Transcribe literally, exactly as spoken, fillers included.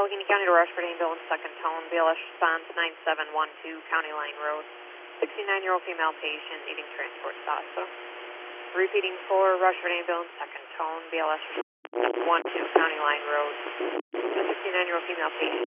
Allegheny County to Rushford Ambulance, second tone, B L S response nine seven one two, County Line Road. sixty-nine-year-old female patient needing transport to hospital. Repeating for Rushford Ambulance, second tone, B L S one two, County Line Road. The sixty-nine-year-old female patient